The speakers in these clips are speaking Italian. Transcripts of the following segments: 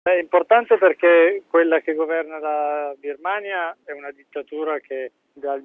È importante perché quella che governa la Birmania è una dittatura che dal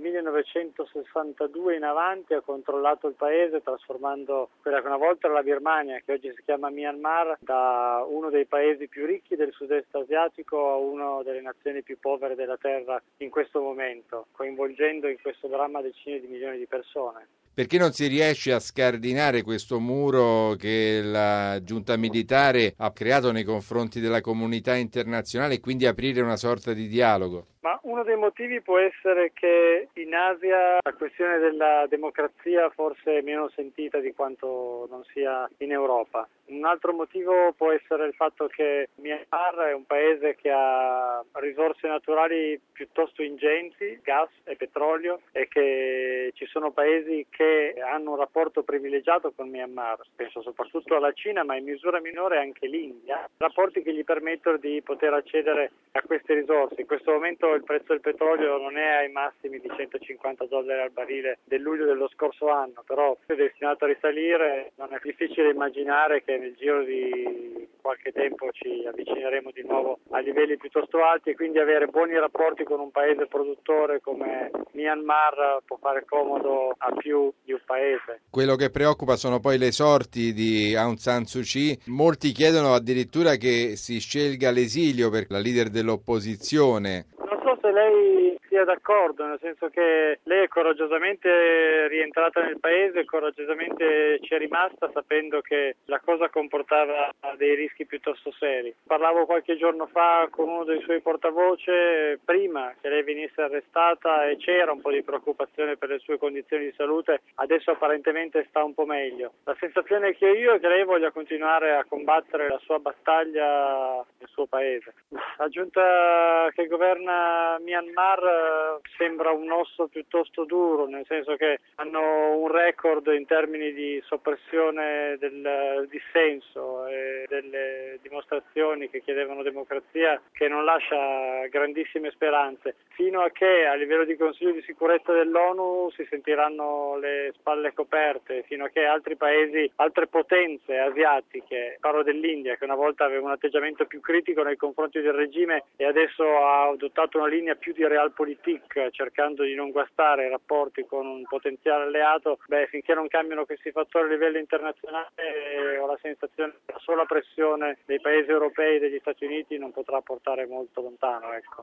1962 in avanti ha controllato il paese, trasformando quella che una volta era la Birmania, che oggi si chiama Myanmar, da uno dei paesi più ricchi del sud-est asiatico a una delle nazioni più povere della terra in questo momento, coinvolgendo in questo dramma decine di milioni di persone. Perché non si riesce a scardinare questo muro che la giunta militare ha creato nei confronti della comunità internazionale e quindi aprire una sorta di dialogo? Ma uno dei motivi può essere che in Asia la questione della democrazia forse è meno sentita di quanto non sia in Europa. Un altro motivo può essere il fatto che Myanmar è un paese che ha risorse naturali piuttosto ingenti, gas e petrolio, e che ci sono paesi che hanno un rapporto privilegiato con Myanmar, penso soprattutto alla Cina, ma in misura minore anche l'India, rapporti che gli permettono di poter accedere a queste risorse. In questo momento il prezzo del petrolio non è ai massimi di $150 al barile del luglio dello scorso anno, però è destinato a risalire. Non è difficile immaginare che nel giro di qualche tempo ci avvicineremo di nuovo a livelli piuttosto alti, e quindi avere buoni rapporti con un paese produttore come Myanmar può fare comodo a più di un paese. Quello che preoccupa sono poi le sorti di Aung San Suu Kyi. Molti chiedono addirittura che si scelga l'esilio per la leader dell'opposizione. Non so se lei sia d'accordo, nel senso che lei è coraggiosamente rientrata nel paese, coraggiosamente ci è rimasta sapendo che la cosa comportava dei rischi piuttosto seri. Parlavo qualche giorno fa con uno dei suoi portavoce prima che lei venisse arrestata e c'era un po' di preoccupazione per le sue condizioni di salute, adesso apparentemente sta un po' meglio. La sensazione che ho io è che lei voglia continuare a combattere la sua battaglia nel suo paese. La giunta che governa Myanmar sembra un osso piuttosto duro, nel senso che hanno un record in termini di soppressione del dissenso e delle dimostrazioni che chiedevano democrazia, che non lascia grandissime speranze, fino a che a livello di Consiglio di sicurezza dell'ONU si sentiranno le spalle coperte, fino a che altri paesi, altre potenze asiatiche, parlo dell'India che una volta aveva un atteggiamento più critico nei confronti del regime e adesso ha adottato una linea più di realpolitik, cercando di non guastare i rapporti con un potenziale alleato, finché non cambiano questi fattori a livello internazionale ho la sensazione che la sola pressione dei paesi europei e degli Stati Uniti non potrà portare molto lontano, ecco.